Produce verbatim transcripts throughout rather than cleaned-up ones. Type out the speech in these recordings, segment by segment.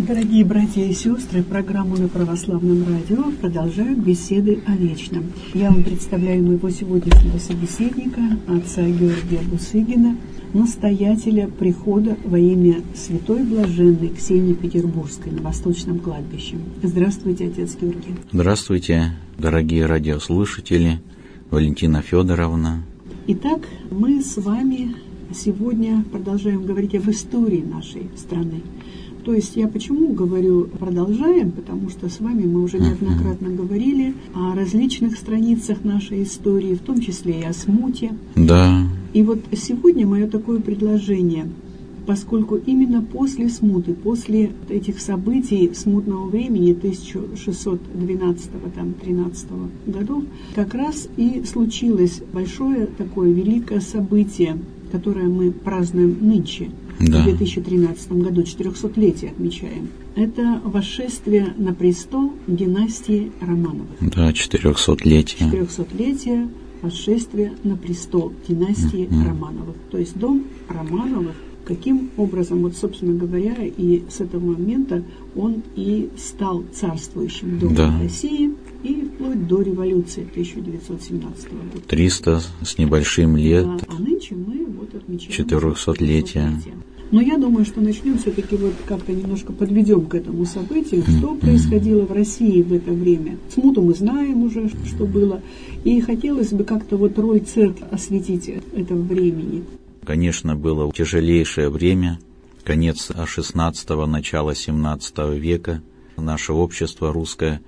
Дорогие братья и сестры, программу на Православном радио продолжают беседы о вечном. Я вам представляю моего сегодняшнего собеседника, отца Георгия Бусыгина, настоятеля прихода во имя святой блаженной Ксении Петербургской на Восточном кладбище. Здравствуйте, отец Георгий. Здравствуйте, дорогие радиослушатели, Валентина Федоровна. Итак, мы с вами сегодня продолжаем говорить об истории нашей страны. То есть я почему говорю продолжаем, потому что с вами мы уже неоднократно говорили о различных страницах нашей истории, в том числе и о смуте. Да. И вот сегодня мое такое предложение, поскольку именно после смуты, после этих событий смутного времени тысяча шестьсот двенадцатого-тринадцатого годов, как раз и случилось большое такое великое событие, которое мы празднуем нынче. Да. В две тысячи тринадцатом году четырехсотлетие отмечаем. Это восшествие на престол династии Романовых. Да, четырехсотлетие. Четырехсотлетие восшествия на престол династии mm-hmm. Романовых. То есть дом Романовых, каким образом, вот, собственно говоря, и с этого момента он и стал царствующим домом да. России, и вплоть до революции тысяча девятьсот семнадцатого года. Триста с небольшим лет. Да, а нынче мы вот отмечаем четырехсотлетие. Но я думаю, что начнем все-таки вот как-то немножко подведем к этому событию, что mm-hmm. происходило в России в это время. Смуту мы знаем уже, что было, и хотелось бы как-то вот роль церкви осветить этого времени. Конечно, было тяжелейшее время, конец шестнадцатого, начало семнадцатого века. Наше общество русское,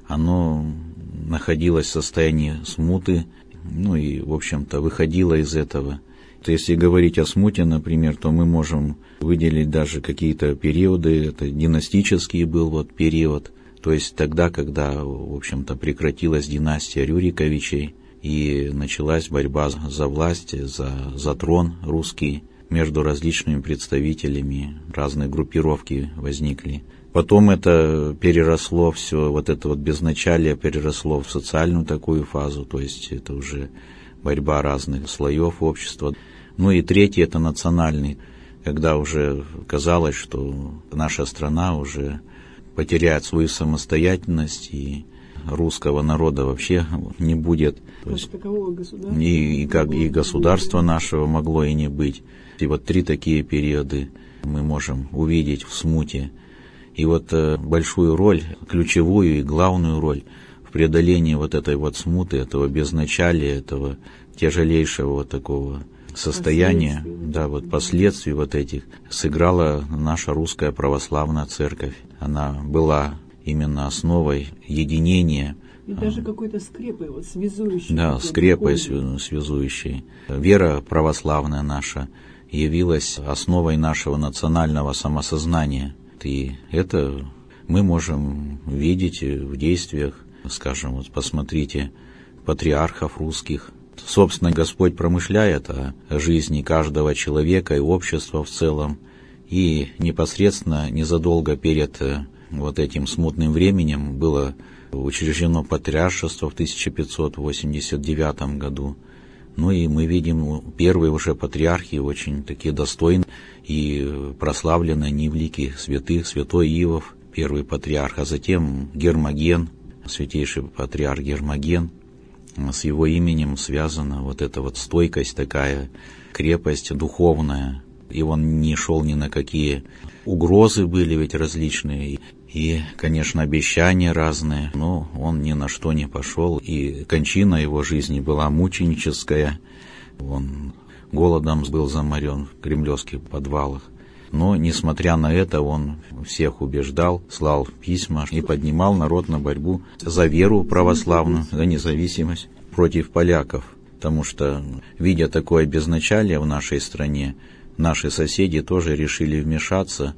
оно находилось в состоянии смуты, ну и, в общем-то, выходило из этого. Если говорить о смуте, например, то мы можем выделить даже какие-то периоды. Это династический был вот период, то есть тогда, когда, в общем-то, прекратилась династия Рюриковичей и началась борьба за власть, за, за трон русский, между различными представителями, разные группировки возникли. Потом это переросло все, вот это вот безначалие переросло в социальную такую фазу, то есть это уже борьба разных слоев общества. Ну и третий — это национальный, когда уже казалось, что наша страна уже потеряет свою самостоятельность, и русского народа вообще не будет. То есть, такового государства. И, и, как, и государства нашего могло и не быть. И вот три такие периоды мы можем увидеть в смуте. И вот э, большую роль, ключевую и главную роль в преодолении вот этой вот смуты, этого безначалия, этого тяжелейшего вот такого состояния, да, вот последствий вот этих, сыграла наша русская православная церковь. Она была именно основой единения. И даже какой-то скрепой, вот, связующей. Да, скрепой связующей. Вера православная наша явилась основой нашего национального самосознания. И это мы можем видеть в действиях, скажем, вот посмотрите, патриархов русских. Собственно, Господь промышляет о жизни каждого человека и общества в целом. И непосредственно незадолго перед вот этим смутным временем было учреждено патриаршество в тысяча пятьсот восемьдесят девятом году. Ну и мы видим, первые уже патриархи очень такие достойные и прославленные, невеликих святых, святой Иов, первый патриарх, а затем Гермоген, святейший патриарх Гермоген. С его именем связана вот эта вот стойкость такая, крепость духовная. И он не шел ни на какие угрозы, были ведь различные, и, конечно, обещания разные, но он ни на что не пошел, и кончина его жизни была мученическая. Он голодом был заморен в кремлевских подвалах. Но, несмотря на это, он всех убеждал, слал письма и поднимал народ на борьбу за веру православную, за независимость против поляков. Потому что, видя такое безначалие в нашей стране, наши соседи тоже решили вмешаться.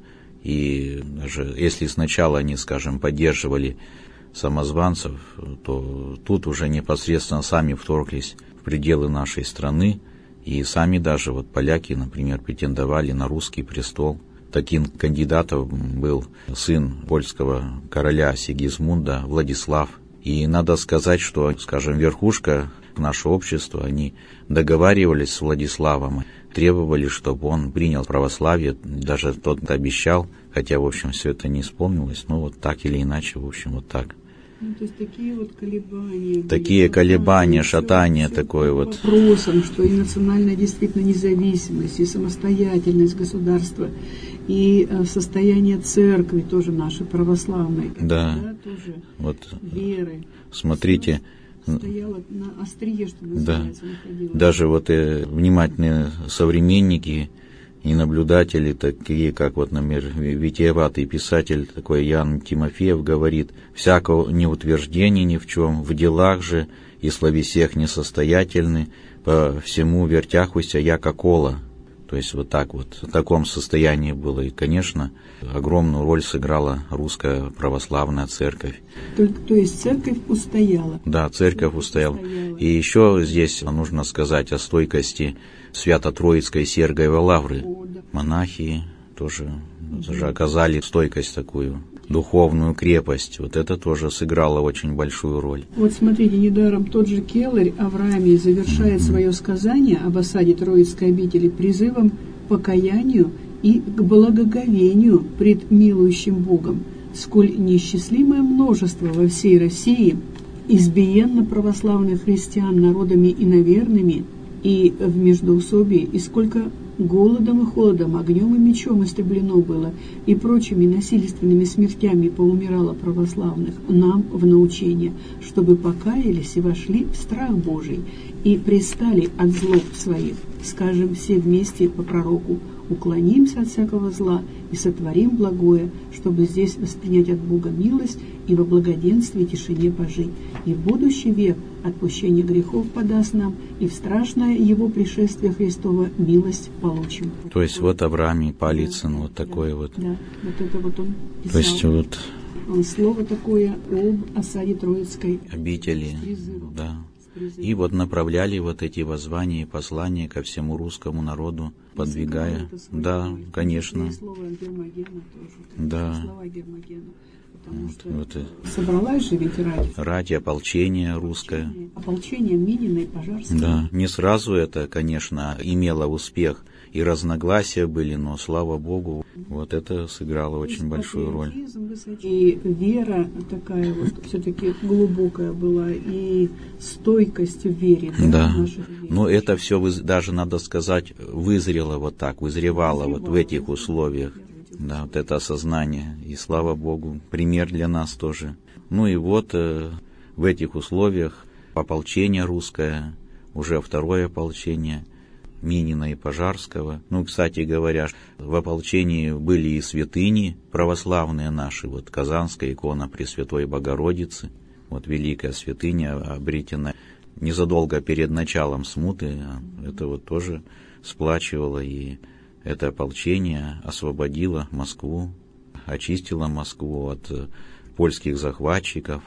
И даже если сначала они, скажем, поддерживали самозванцев, то тут уже непосредственно сами вторглись в пределы нашей страны. И сами даже вот поляки, например, претендовали на русский престол. Таким кандидатом был сын польского короля Сигизмунда Владислав. И надо сказать, что, скажем, верхушка нашего общества, они договаривались с Владиславом. требовали, чтобы он принял православие, даже тот обещал, хотя, в общем, все это не исполнилось, но вот так или иначе, в общем, вот так. Ну, то есть такие вот колебания. Такие были, колебания, все, шатания все такое вот. Вопросом, что и национальная действительно независимость, и самостоятельность государства, и состояние церкви тоже нашей православной, да, да, тоже вот, веры. Смотрите, стояла на острие, что называется, да, находилась. Даже вот э, внимательные современники и наблюдатели, такие как вот, например, витиеватый писатель такой Ян Тимофеев говорит: «Всякого неутверждения ни в чем, в делах же и словесех несостоятельны, по всему вертяхуся яко кола». То есть вот так вот, в таком состоянии было. И, конечно, огромную роль сыграла русская православная церковь. Только, то есть церковь устояла. Да, церковь устояла. И еще здесь нужно сказать о стойкости Свято-Троицкой Сергиевой Лавры. О, да. Монахи тоже, тоже оказали стойкость такую, духовную крепость. Вот это тоже сыграло очень большую роль. Вот смотрите, недаром тот же Келарь Авраамий завершает mm-hmm. свое сказание об осаде Троицкой обители призывом к покаянию и к благоговению пред милующим Богом, сколь неисчислимое множество во всей России избиенно православных христиан народами иноверными и в междоусобии, и сколько голодом и холодом, огнем и мечом истреблено было, и прочими насильственными смертями поумирало православных нам в научение, чтобы покаялись и вошли в страх Божий, и пристали от злоб своих. Скажем все вместе по пророку: уклонимся от всякого зла и сотворим благое, чтобы здесь воспринять от Бога милость и во благоденствии и тишине пожить. И в будущий век отпущение грехов подаст нам, и в страшное его пришествие Христова милость получим. То есть вот Авраамий Палицын, да, вот такой да, вот. Да, вот это вот он писал. То есть вот слово такое об осаде Троицкой обители, да. И вот направляли вот эти воззвания и послания ко всему русскому народу, подвигая. Да, роль. Конечно. И слово Гермогена тоже. Да. Слова Гермогена. Потому вот, что вот, собралась же ведь рать. Рать, ополчение русское. Ополчение Минина и Пожарского. Да, не сразу это, конечно, имело успех. И разногласия были, но, слава Богу, вот это сыграло очень большую роль. И вера такая вот все-таки глубокая была, и стойкость в вере. Да, да. Но это все, даже, надо сказать, вызрело вот так, вызревало, вызревало вот в этих условиях. Да, вот это осознание. И, слава Богу, пример для нас тоже. Ну и вот э, в этих условиях ополчение русское, уже второе ополчение, Минина и Пожарского. Ну, кстати говоря, в ополчении были и святыни православные наши, вот Казанская икона Пресвятой Богородицы, вот великая святыня, обретенная незадолго перед началом смуты, это вот тоже сплачивало, и это ополчение освободило Москву, очистило Москву от польских захватчиков,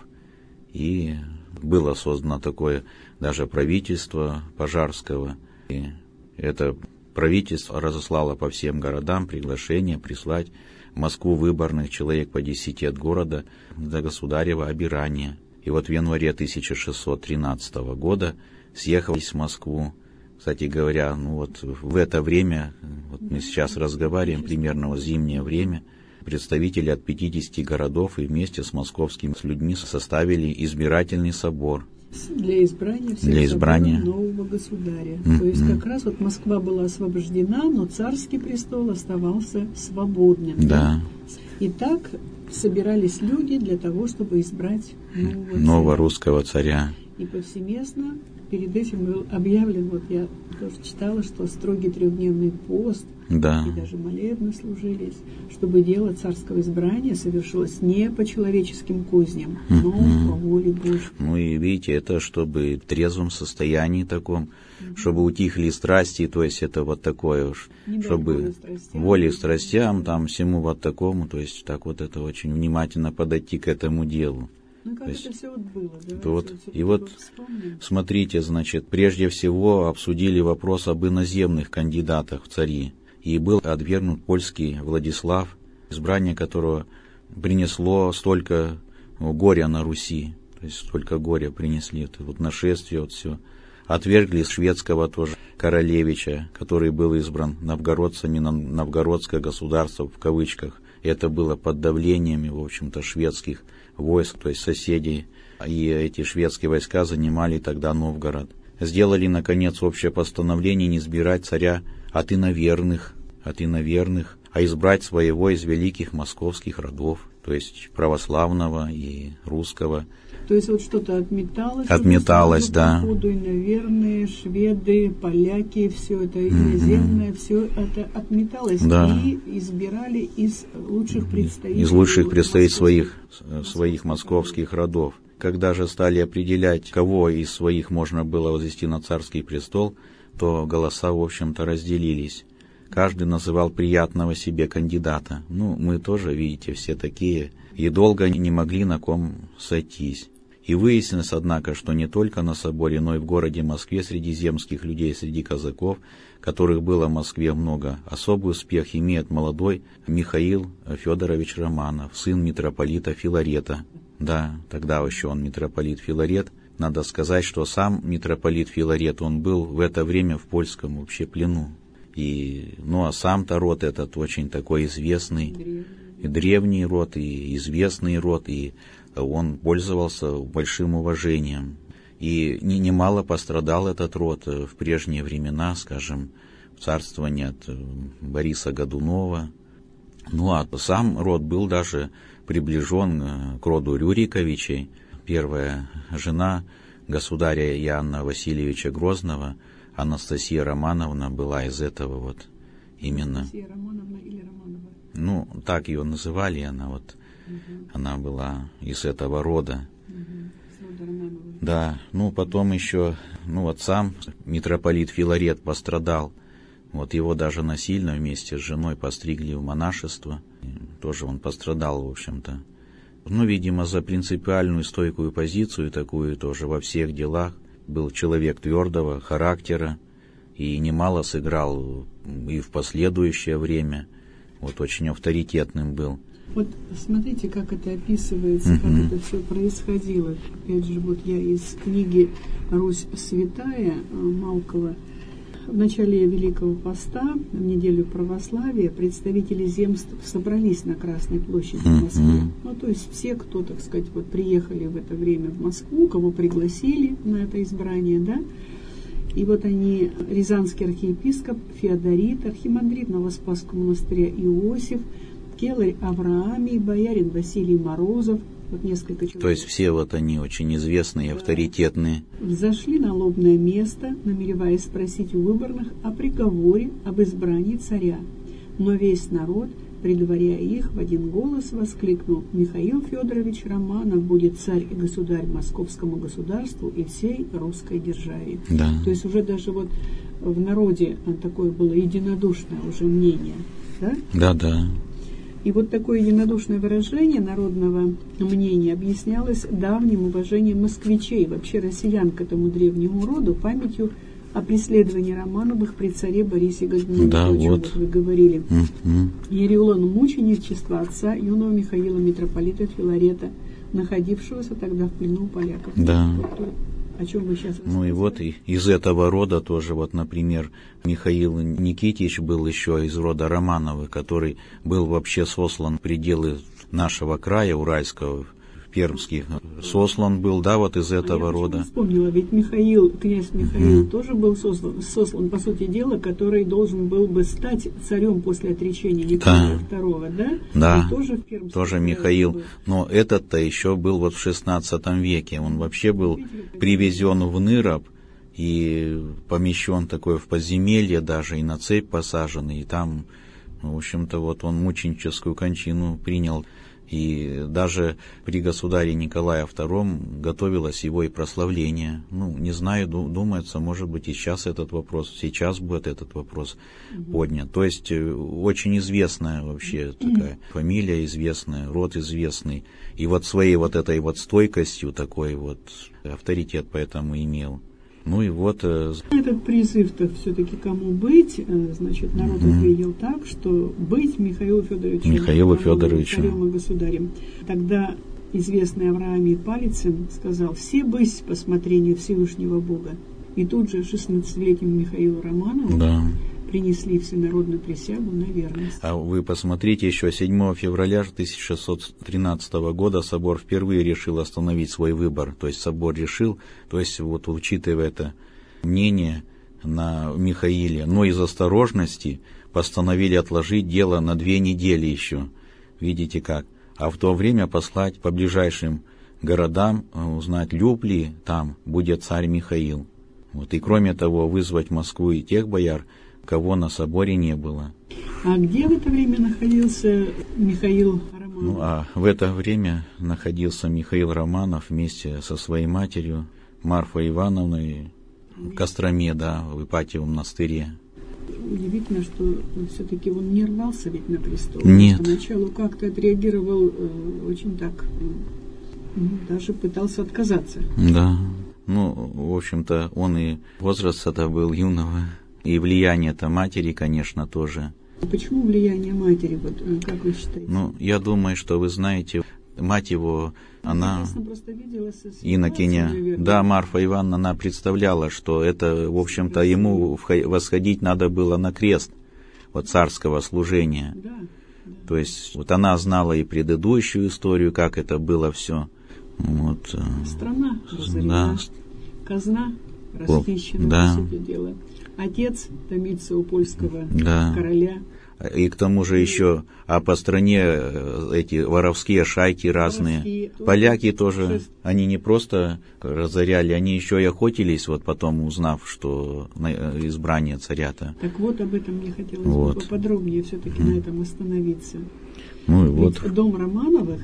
и было создано такое даже правительство Пожарского, и это правительство разослало по всем городам приглашение прислать в Москву выборных человек по десяти от города до государева обирания. И вот в январе тысяча шестьсот тринадцатого года съехались в Москву. Кстати говоря, ну вот в это время, вот мы сейчас разговариваем, примерно в зимнее время, представители от пятидесяти городов и вместе с московскими людьми составили избирательный собор. Для избрания, всех для избрания нового государя. Mm-hmm. То есть как раз вот Москва была освобождена, но царский престол оставался свободным. Да. И так собирались люди для того, чтобы избрать нового, нового царя. русского царя. И повсеместно перед этим был объявлен, вот я тоже читала, что строгий трехдневный пост, да. и даже молебны служились, чтобы дело царского избрания совершилось не по человеческим козням, но mm-hmm. по воле Божьей. Ну и видите, это чтобы в трезвом состоянии таком, mm-hmm. чтобы утихли страсти, то есть это вот такое уж, не чтобы воле страстям, там всему вот такому, то есть так вот это очень внимательно подойти к этому делу. Ну, как это все вот было, да? Вот, и вот, смотрите, значит, прежде всего обсудили вопрос об иноземных кандидатах в цари. И был отвергнут польский Владислав, избрание которого принесло столько горя на Руси. То есть столько горя принесли, это вот нашествие, вот все. отвергли шведского тоже королевича, который был избран новгородцами на новгородское государство в кавычках. Это было под давлением, в общем-то, шведских войск, то есть соседей. И эти шведские войска занимали тогда Новгород. Сделали, наконец, общее постановление не избирать царя от иноверных, от иноверных, а избрать своего из великих московских родов, то есть православного и русского. То есть вот что-то отметалось? Отметалось, да. Походу, иноверные, шведы, поляки, все это иноземное, mm-hmm. все это отметалось. Да. И избирали из лучших представителей. Из лучших представителей своих, своих московских родов. Когда же стали определять, кого из своих можно было возвести на царский престол, то голоса, в общем-то, разделились. Каждый называл приятного себе кандидата. Ну, мы тоже, видите, все такие, и долго не могли на ком сойтись. И выяснилось, однако, что не только на соборе, но и в городе Москве среди земских людей, среди казаков, которых было в Москве много, особый успех имеет молодой Михаил Федорович Романов, сын митрополита Филарета. Да, тогда еще он митрополит Филарет. Надо сказать, что сам митрополит Филарет, он был в это время в польском вообще плену. И, ну а сам-то род этот очень такой известный, древний. И древний род, и известный род, и он пользовался большим уважением. И не, немало пострадал этот род в прежние времена, скажем, в царствовании от Бориса Годунова. Ну а сам род был даже приближен к роду Рюриковичей. Первая жена государя Иоанна Васильевича Грозного, Анастасия Романовна, была из этого вот именно. Анастасия Романовна или Романова? Ну, так ее называли, она вот, угу. Она была из этого рода. Угу. Да, ну потом еще, ну вот сам митрополит Филарет пострадал. Вот его даже насильно вместе с женой постригли в монашество. Тоже он пострадал, в общем-то. Ну, видимо, за принципиальную стойкую позицию такую тоже во всех делах. Был человек твердого характера и немало сыграл и в последующее время. Вот очень авторитетным был. Вот смотрите, как это описывается, uh-huh. как это все происходило. Опять же, вот я из книги «Русь святая» Малкова. В начале Великого Поста, в неделю православия, представители земств собрались на Красной площади в Москве. Uh-huh. Ну, то есть все, кто, так сказать, вот приехали в это время в Москву, кого пригласили на это избрание, да. И вот они, рязанский архиепископ Феодорит, архимандрит Новоспасского монастыря Иосиф, келарь Авраамий, боярин Василий Морозов, вот несколько человек. То есть все вот они очень известные, да. Авторитетные. Взошли на лобное место, намереваясь спросить у выборных о приговоре об избрании царя. Но весь народ, предваряя их, в один голос воскликнул: «Михаил Федорович Романов будет царь и государь московскому государству и всей русской державе». Да. То есть уже даже вот в народе такое было единодушное уже мнение. Да, да. да. И вот такое единодушное выражение народного мнения объяснялось давним уважением москвичей, вообще россиян, к этому древнему роду, памятью о преследовании Романовых при царе Борисе Годунове. Да, то, вот. вот вы говорили. Mm-hmm. Ереулон мученичества отца юного Михаила митрополита Филарета, находившегося тогда в плену у поляков. Да. Вот, о чем вы сейчас Ну и вот и из этого рода тоже, вот, например, Михаил Никитич был еще из рода Романовых, который был вообще сослан в пределы нашего края уральского, пермских, сослан был, да, вот из этого а рода. Я вспомнила, ведь Михаил, князь Михаил mm. тоже был сослан, сослан, по сути дела, который должен был бы стать царем после отречения Николая да. второго, да? Да, и тоже, в Пермском тоже Михаил. Был. Но этот-то еще был вот в шестнадцатом веке. Он вообще был привезен в Ныроб и помещен такое в подземелье даже, и на цепь посажен, и там, в общем-то, вот он мученическую кончину принял. И даже при государе Николае втором готовилось его и прославление. Ну, не знаю, думается, может быть, и сейчас этот вопрос, сейчас будет этот вопрос mm-hmm. поднят. То есть, очень известная вообще такая mm-hmm. фамилия известная, род известный. И вот своей вот этой вот стойкостью такой вот авторитет поэтому имел. Ну и вот... Этот призыв-то все-таки кому быть, значит, народ mm-hmm. ответил так, что быть Михаилу Федоровичу, Михаилу Федоровичу царем и государем. Тогда известный Авраамий Палицын сказал: «Все быть по смотрению Всевышнего Бога». И тут же шестнадцатилетнему Михаилу Романову да. принесли всенародную присягу на верность. А вы посмотрите, еще седьмого февраля тысяча шестьсот тринадцатого года собор впервые решил остановить свой выбор. То есть собор решил, то есть вот учитывая это мнение на Михаиле, но из осторожности постановили отложить дело на две недели еще. Видите как? А в то время послать по ближайшим городам, узнать, люб ли там будет царь Михаил. Вот. И кроме того, вызвать в Москву и тех бояр, кого на соборе не было. А где в это время находился Михаил Романов? Ну, а в это время находился Михаил Романов вместе со своей матерью Марфой Ивановной в Костроме, да, в Ипатьевом монастыре. Удивительно, что все-таки он не рвался ведь на престол. Нет. Поначалу как-то отреагировал э, очень так, э, даже пытался отказаться. Да. Ну, в общем-то, он и возраст-то был юного, и влияние-то матери, конечно, тоже. Почему влияние матери, вот, как вы считаете? Ну, я думаю, что вы знаете, мать его, она, инокиня, да, Марфа Ивановна, она представляла, что это, в общем-то, ему восходить надо было на крест вот царского служения. Да, да. То есть вот она знала и предыдущую историю, как это было все. Вот. Страна разорена, да. казна расхищена, да. по сути дела. Отец томится у польского да. короля. И к тому же еще, а по стране эти воровские шайки разные. Воровские, Поляки тоже, шест... они не просто разоряли, они еще и охотились, вот потом узнав, что избрание царя-то. Так вот, об этом мне хотелось вот. бы поподробнее все-таки mm. на этом остановиться. Ну, и Ведь вот. дом Романовых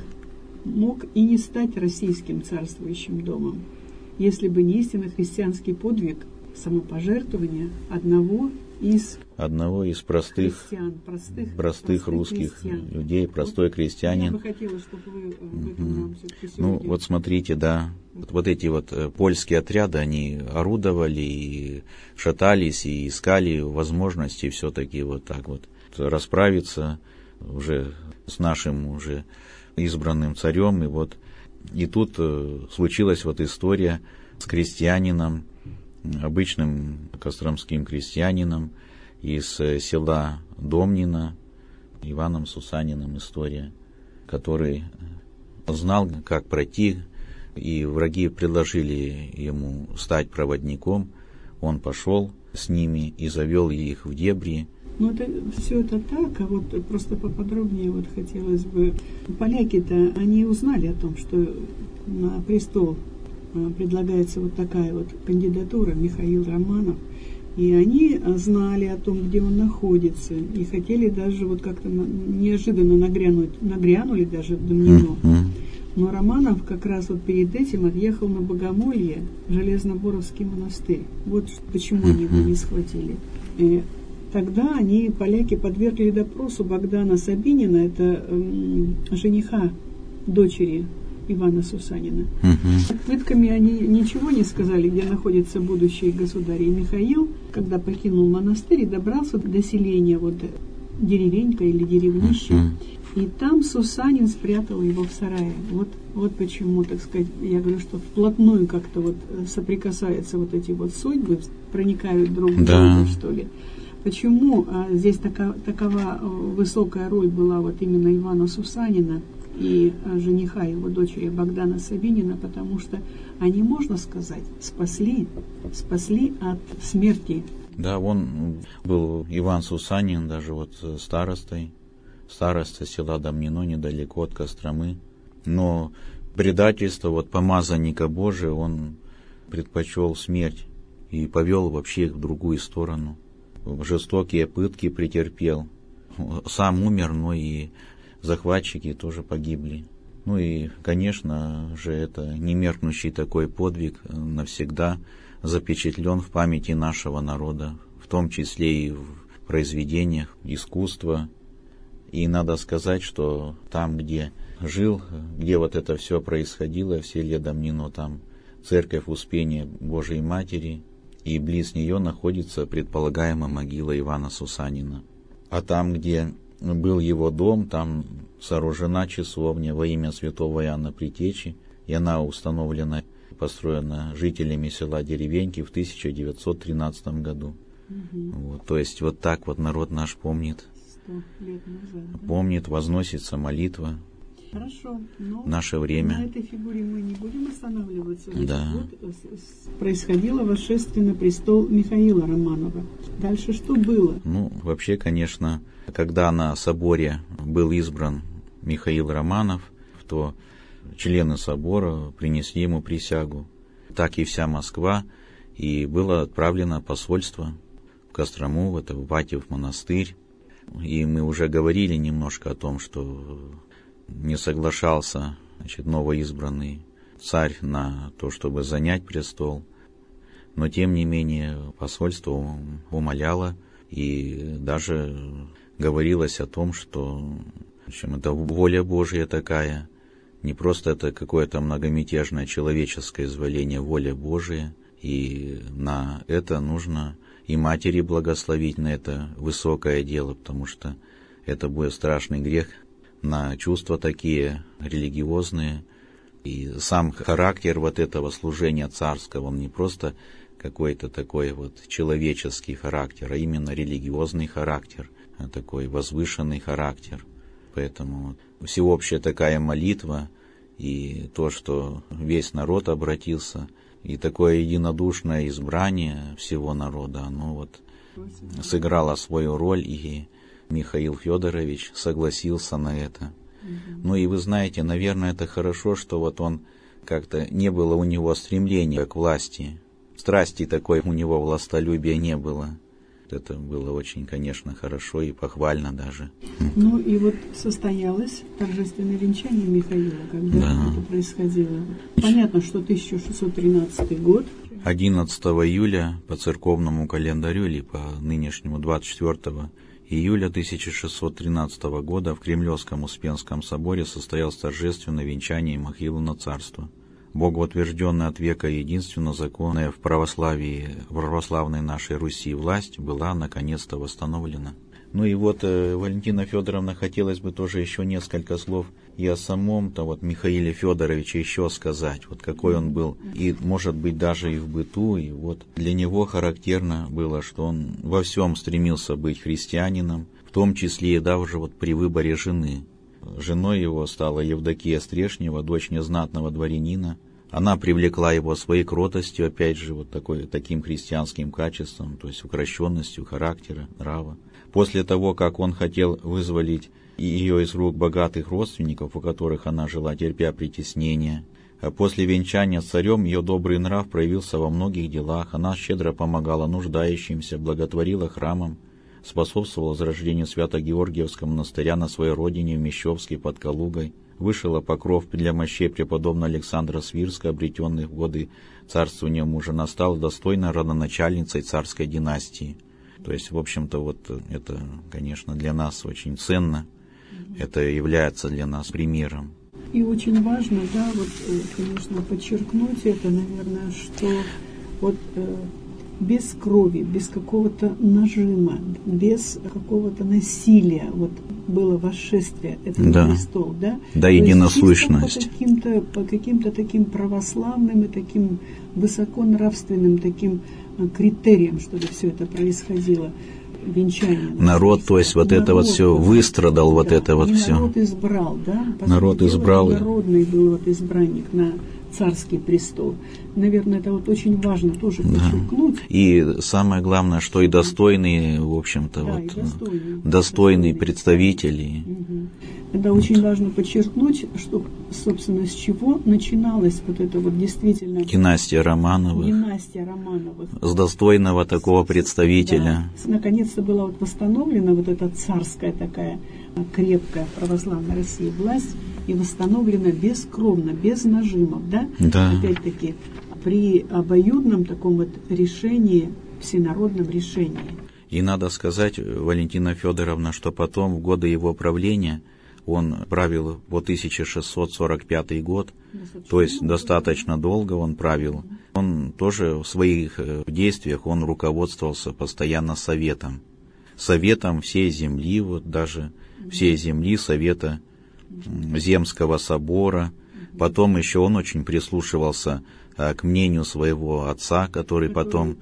мог и не стать российским царствующим домом, если бы не истинно христианский подвиг самопожертвования одного из одного из простых, христиан, простых, простых, простых русских крестьян. людей, простой вот крестьянин. Я бы хотела, чтобы вы об этом mm-hmm. нам все-таки сегодня... Ну, вот смотрите, да, вот, вот эти вот польские отряды, они орудовали и шатались, и искали возможности все-таки вот так вот расправиться уже с нашим уже избранным царем. И вот и тут случилась вот история с крестьянином, обычным костромским крестьянином из села Домнино, Иваном Сусаниным история, который знал, как пройти, и враги предложили ему стать проводником. Он пошел с ними и завел их в дебри. Ну, это, все это так, а вот просто поподробнее вот хотелось бы. Поляки-то, они узнали о том, что на престол предлагается вот такая вот кандидатура, Михаил Романов, и они знали о том, где он находится, и хотели даже вот как-то неожиданно нагрянуть, нагрянули даже в Домнино. Но Романов как раз вот перед этим отъехал на Богомолье, в Железноборовский монастырь. Вот почему они его не схватили. И тогда они, поляки, подвергли допросу Богдана Сабинина, это эм, жениха дочери Ивана Сусанина. Uh-huh. Пытками они ничего не сказали, где находится будущий государь. И Михаил, когда покинул монастырь, добрался до селения, вот деревенька или деревнище, uh-huh. и там Сусанин спрятал его в сарае. Вот, вот почему, так сказать, я говорю, что вплотную как-то вот соприкасаются вот эти вот судьбы, проникают друг в да. друга, что ли. Почему а, здесь така, такова высокая роль была вот именно Ивана Сусанина и жениха его дочери Богдана Сабинина, потому что они, можно сказать, спасли, спасли от смерти. Да, он был, Иван Сусанин, даже вот старостой, староста села Домнино, недалеко от Костромы. Но предательство вот помазанника Божия он предпочел смерть и повел вообще их в другую сторону. Жестокие пытки претерпел. Сам умер, но и захватчики тоже погибли. Ну и, конечно же, это немеркнущий такой подвиг навсегда запечатлен в памяти нашего народа, в том числе и в произведениях искусства. И надо сказать, что там, где жил, где вот это все происходило, в селе Домнино, там церковь Успения Божией Матери, и близ нее находится предполагаемая могила Ивана Сусанина. А там, где был его дом, там сооружена часовня во имя святого Иоанна Предтечи, и она установлена построена жителями села Деревеньки в тысяча девятьсот тринадцатом году. Угу. Вот, то есть вот так вот народ наш помнит. Сто лет назад, да? Помнит, возносится молитва. Хорошо, но в наше время. На этой фигуре мы не будем останавливаться. Да. Вот происходило восшествие на престол Михаила Романова. Дальше что было? Ну, вообще, конечно, когда на соборе был избран Михаил Романов, то члены собора принесли ему присягу. Так и вся Москва, и было отправлено посольство в Кострому, это в Батьев монастырь. И мы уже говорили немножко о том, что не соглашался, значит, новоизбранный царь на то, чтобы занять престол. Но, тем не менее, посольство умоляло, и даже говорилось о том, что, в общем, это воля Божья такая, не просто это какое-то многомятежное человеческое изволение, воля Божия, и на это нужно и матери благословить, на это высокое дело, потому что это будет страшный грех на чувства такие религиозные. И сам характер вот этого служения царского, он не просто какой-то такой вот человеческий характер, а именно религиозный характер, такой возвышенный характер. Поэтому всеобщая такая молитва, и то, что весь народ обратился, и такое единодушное избрание всего народа, оно вот сыграло свою роль, и Михаил Федорович согласился на это. Mm-hmm. Ну и вы знаете, наверное, это хорошо, что вот он как-то не было у него стремления к власти. Страсти такой у него, властолюбия не было. Это было очень, конечно, хорошо и похвально даже. Ну и вот состоялось торжественное венчание Михаила, когда да. это происходило. Понятно, что тысяча шестьсот тринадцатый год. одиннадцатого июля по церковному календарю или по нынешнему двадцать четвёртого июля тысяча шестьсот тринадцатого года в Кремлевском Успенском соборе состоялось торжественное венчание Михаила на царство. Богоутвержденная от века единственно законная в православии, в православной нашей Руси власть была наконец-то восстановлена. Ну и вот, э, Валентина Федоровна, хотелось бы тоже еще несколько слов и о самом-то вот Михаиле Федоровиче еще сказать, вот какой он был, и может быть даже и в быту, и вот для него характерно было, что он во всем стремился быть христианином, в том числе и даже вот при выборе жены. Женой его стала Евдокия Стрешнева, дочь незнатного дворянина. Она привлекла его своей кротостью, опять же, вот такой, таким христианским качеством, то есть укрощенностью характера, нрава. После того, как он хотел вызволить ее из рук богатых родственников, у которых она жила, терпя притеснение, а после венчания с царем ее добрый нрав проявился во многих делах. Она щедро помогала нуждающимся, благотворила храмам, способствовала возрождению Свято-Георгиевского монастыря на своей родине в Мещовске под Калугой, вышила покров для мощей преподобного Александра Свирска, обретенных в годы царствования мужа, она стала достойной родоначальницей царской династии. То есть, в общем-то, вот это, конечно, для нас очень ценно, это является для нас примером. И очень важно, да, вот, конечно, подчеркнуть это, наверное, что вот без крови, без какого-то нажима, без какого-то насилия вот было восшествие этого да. престол, да? Да, единосущность. По каким-то, по каким-то таким православным и таким высоконравственным таким критериям, чтобы все это происходило, венчание. Народ, то есть вот народ, это вот все выстрадал, да, вот это вот и все. Народ избрал, да? По народ сути, избрал. Народный был вот избранник на царский престол. Наверное, это вот очень важно тоже подчеркнуть. Да. И самое главное, что и достойные, в общем-то, да, вот достойные, достойные представители. Угу. Это вот. Очень важно подчеркнуть, что, собственно, с чего начиналась вот эта вот действительно династия Романовых. Династия Романовых. С достойного такого представителя. Да. Наконец-то была вот восстановлена вот эта царская такая крепкая православная Россия власть, и восстановлена бескровно, без нажимов, да? Да. Опять-таки, при обоюдном таком вот решении, всенародном решении. И надо сказать, Валентина Федоровна, что потом, в годы его правления, он правил по тысяча шестьсот сорок пятый год, достаточно то есть долго. достаточно долго он правил. Он тоже в своих действиях, он руководствовался постоянно советом. Советом всей земли, вот даже всей земли, совета Земского собора, Потом еще он очень прислушивался к мнению своего отца, который потом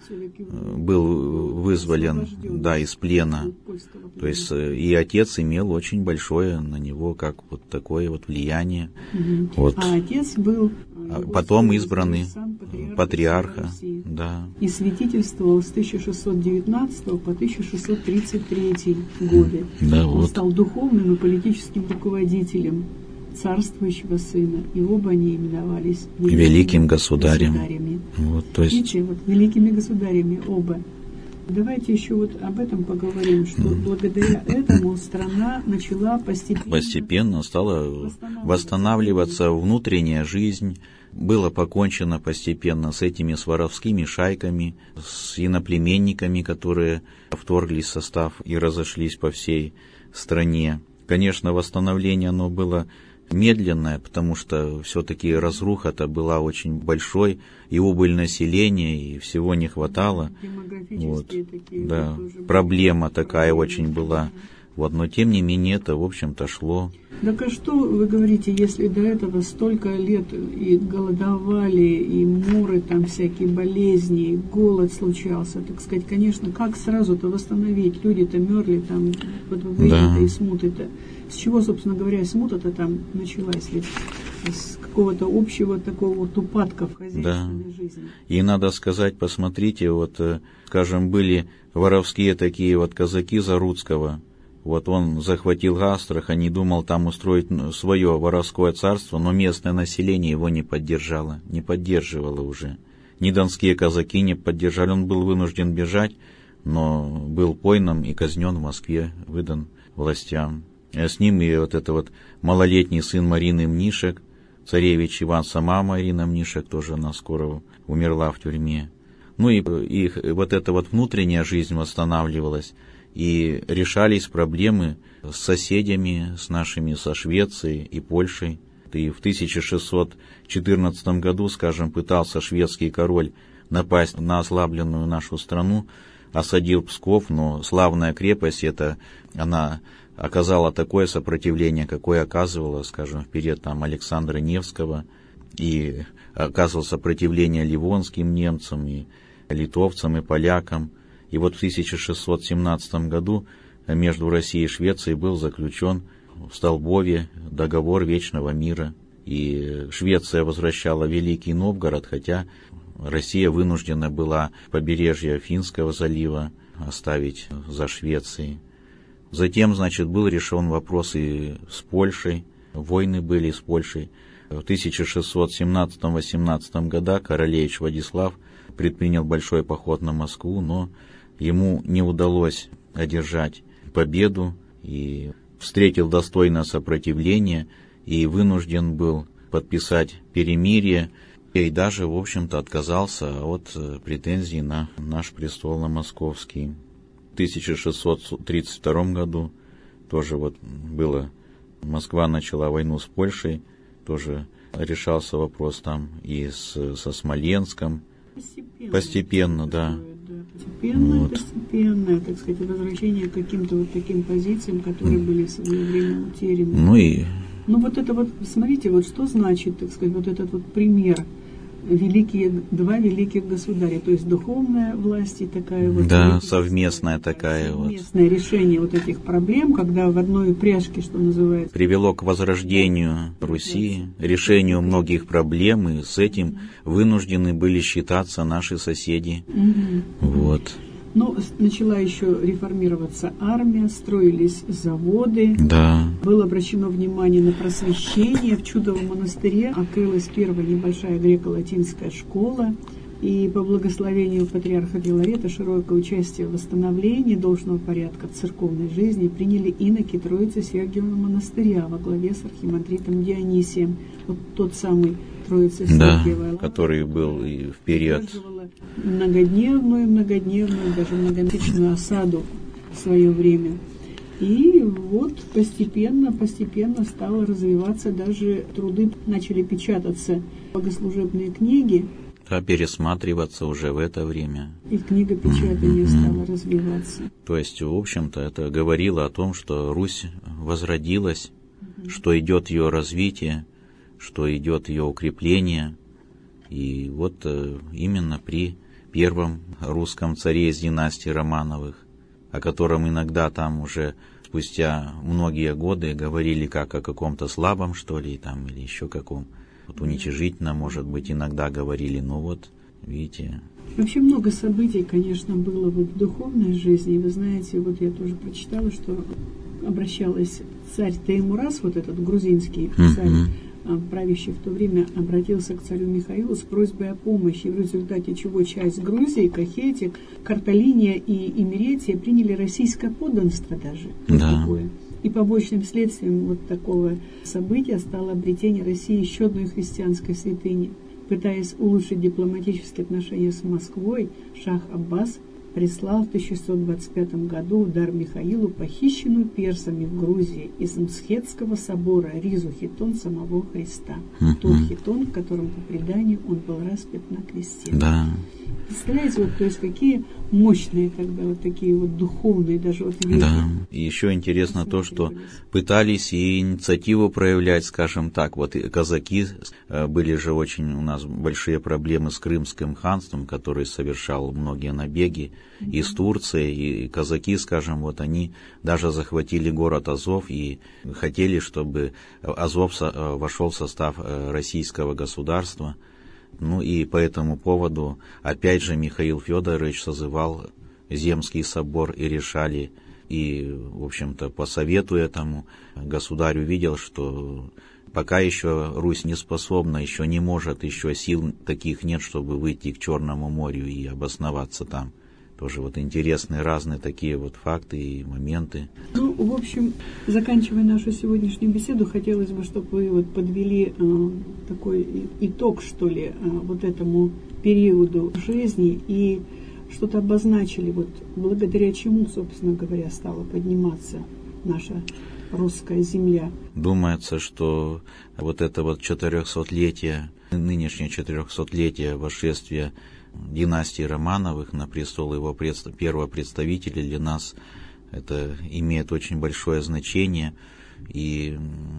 был вызволен, да, из плена. То есть и отец имел очень большое на него, как вот такое вот влияние. Угу. Вот. А отец был потом избранный патриарха, патриарха, да. И святительствовал с тысяча шестьсот девятнадцатого по тысяча шестьсот тридцать третий годы. Да, он вот. стал духовным и политическим руководителем царствующего сына, и оба они именовались великими великим государем. государями. Вот, то есть... Видите, вот великими государями оба. Давайте еще вот об этом поговорим, что mm. благодаря этому страна начала постепенно... Постепенно стала восстанавливаться внутренняя жизнь, было покончено постепенно с этими своровскими шайками, с иноплеменниками, которые вторглись в состав и разошлись по всей стране. Конечно, восстановление оно было медленное, потому что все-таки разруха-то была очень большой, и убыль населения, и всего не хватало. Вот. Такие, да. вот Проблема такая очень была. Вот. Но тем не менее это, в общем-то, шло. Так а что вы говорите, если до этого столько лет и голодовали, и моры, там всякие болезни, и голод случался, так сказать, конечно, как сразу-то восстановить? Люди-то мерли, там, вот вы да. и смуты-то. С чего, собственно говоря, смута-то там началась? Ведь с какого-то общего такого вот упадка в хозяйственной да. жизни. И надо сказать, посмотрите, вот, скажем, были воровские такие вот казаки Заруцкого. Вот он захватил Астрахань и думал там устроить свое воровское царство, но местное население его не поддержало, не поддерживало уже. Ни донские казаки не поддержали, он был вынужден бежать, но был пойман и казнен в Москве, выдан властям. А с ним и вот это вот малолетний сын Марины Мнишек, царевич Иван, сама Марина Мнишек, тоже она скоро умерла в тюрьме. Ну и, и вот эта вот внутренняя жизнь восстанавливалась, и решались проблемы с соседями, с нашими, со Швецией и Польшей. И в тысяча шестьсот четырнадцатом году, скажем, пытался шведский король напасть на ослабленную нашу страну, осадил Псков, но славная крепость эта, она оказала такое сопротивление, какое оказывала, скажем, вперед там Александра Невского, и оказывал сопротивление ливонским немцам, и литовцам, и полякам. И вот в тысяча шестьсот семнадцатом году между Россией и Швецией был заключен в Столбове договор вечного мира. И Швеция возвращала Великий Новгород, хотя Россия вынуждена была побережье Финского залива оставить за Швецией. Затем, значит, был решен вопрос и с Польшей, войны были с Польшей. В тысяча шестьсот семнадцатом-восемнадцатом годах королевич Владислав предпринял большой поход на Москву, но ему не удалось одержать победу, и встретил достойное сопротивление, и вынужден был подписать перемирие, и даже, в общем-то, отказался от претензий на наш престол, на московский. В тысяча шестьсот тридцать втором году тоже вот было, Москва начала войну с Польшей, тоже решался вопрос там и с, со Смоленском. Постепенно, Постепенно да. да. Постепенно, вот. постепенно, так сказать, возвращение к каким-то вот таким позициям, которые были в свое время утеряны. Ну и... Ну вот это вот, смотрите, вот что значит, так сказать, вот этот вот пример. Великие, два великих государя, то есть духовная власть и такая вот... Да, совместная такая вот. Совместное решение вот этих проблем, когда в одной упряжке, что называется... Привело к возрождению Руси, решению многих проблем, и с этим вынуждены были считаться наши соседи. Угу. Вот. Ну, начала еще реформироваться армия, строились заводы. Да. Было обращено внимание на просвещение. В Чудовом монастыре открылась первая небольшая греко-латинская школа. И по благословению патриарха Филарета широкое участие в восстановлении должного порядка в церковной жизни приняли иноки Троицы Сергиева монастыря во главе с архимандритом Дионисием. Вот тот самый Троица Сергиева, да, который был и в период многодневную, многодневную, даже многомесячную осаду в свое время. И вот постепенно, постепенно стало развиваться, даже труды начали печататься, богослужебные книги. А пересматриваться уже в это время. И книгопечатание mm-hmm. стало развиваться. То есть, в общем-то, это говорило о том, что Русь возродилась, mm-hmm. что идет ее развитие. что идет ее укрепление. И вот именно при первом русском царе из династии Романовых, о котором иногда там уже спустя многие годы говорили как о каком-то слабом, что ли, там, или еще каком, вот уничижительно, может быть, иногда говорили, ну вот, видите. Вообще много событий, конечно, было вот в духовной жизни. И вы знаете, вот я тоже прочитала, что обращалась царь Теймураз, вот этот грузинский царь, uh-huh. правящий в то время, обратился к царю Михаилу с просьбой о помощи, в результате чего часть Грузии, Кахетия, Карталиния и Имеретия приняли российское подданство даже. Да. Такое. И побочным следствием вот такого события стало обретение России еще одной христианской святыни. Пытаясь улучшить дипломатические отношения с Москвой, шах Аббас прислал в тысяча шестьсот двадцать пятом году в дар Михаилу похищенную персами в Грузии из Мсхетского собора Ризу Хитон самого Христа. Uh-huh. Тот Хитон, в котором по преданию он был распят на кресте. Да. Представляете, вот, то есть какие мощные тогда вот такие вот духовные даже вот вещи. Да. И еще интересно то, что пытались и инициативу проявлять, скажем так, вот и казаки, были же очень у нас большие проблемы с Крымским ханством, который совершал многие набеги mm-hmm. из Турции, и казаки, скажем, вот они даже захватили город Азов и хотели, чтобы Азов вошел в состав российского государства. Ну и по этому поводу, опять же, Михаил Федорович созывал Земский собор и решали, и, в общем-то, по совету этому государь увидел, что пока еще Русь не способна, еще не может, еще сил таких нет, чтобы выйти к Черному морю и обосноваться там. Тоже вот интересные разные такие вот факты и моменты. Ну, в общем, заканчивая нашу сегодняшнюю беседу, хотелось бы, чтобы вы вот подвели э, такой итог, что ли, э, вот этому периоду жизни и что-то обозначили, вот благодаря чему, собственно говоря, стала подниматься наша русская земля. Думается, что вот это вот четырехсотлетие, нынешнее четырехсотлетие восшествия династии Романовых на престол его предста- первого представителя для нас это имеет очень большое значение и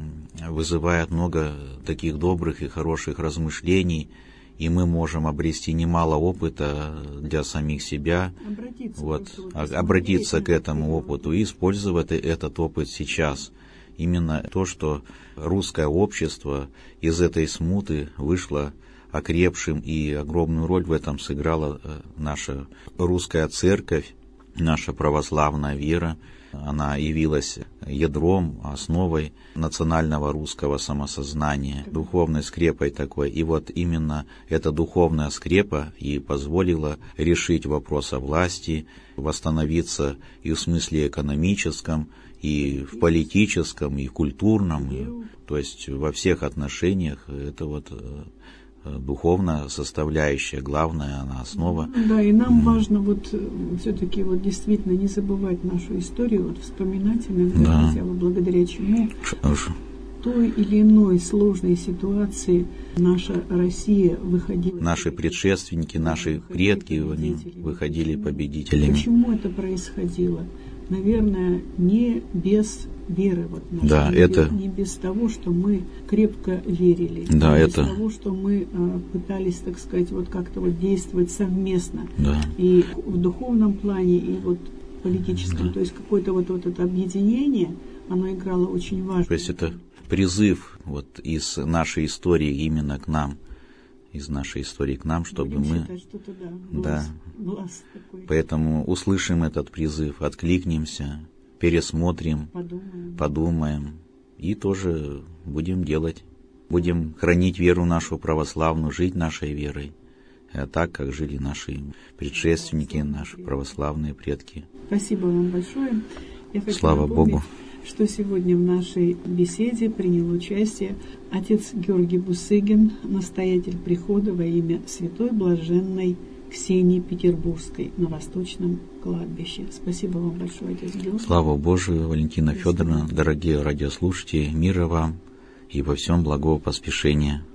вызывает много таких добрых и хороших размышлений, и мы можем обрести немало опыта для самих себя, обратиться, вот, вот, обратиться к этому опыту и использовать этот опыт сейчас. Именно то, что русское общество из этой смуты вышло окрепшим, и огромную роль в этом сыграла наша русская церковь, наша православная вера. Она явилась ядром, основой национального русского самосознания, духовной скрепой такой. И вот именно эта духовная скрепа и позволила решить вопрос о власти, восстановиться и в смысле экономическом, и в политическом, и в культурном, и, то есть во всех отношениях это вот духовная составляющая, главная, она основа. Да, и нам mm. важно вот все-таки вот действительно не забывать нашу историю, вот вспоминать иногда, да. хотя бы благодаря чему в той или иной сложной ситуации наша Россия выходила. Наши предшественники, наши предки они выходили победителями. Почему это происходило? Наверное, не без веры, вот, нашей, да, не, это... без, не без того, что мы крепко верили, да, не это... без того, что мы а, пытались, так сказать, вот как-то вот действовать совместно, да. и в духовном плане, и вот в политическом, да. то есть какое-то вот, вот это объединение, оно играло очень важную роль. То есть это призыв вот из нашей истории именно к нам, из нашей истории к нам, чтобы Будем мы... считать, что это, да, глаз, глаз, глаз такой. Поэтому услышим этот призыв, откликнемся, пересмотрим, подумаем. подумаем и тоже будем делать. Будем хранить веру нашу православную, жить нашей верой, так, как жили наши предшественники, наши православные предки. Спасибо вам большое. Я хочу Слава напомнить, Богу. что сегодня в нашей беседе принял участие отец Георгий Бусыгин, настоятель прихода во имя Святой Блаженной Ксении Петербургской на Восточном кладбище. Спасибо вам большое, отец Георгий. Слава Божию, Валентина Федоровна, дорогие радиослушатели, мира вам и во всем благого поспешения.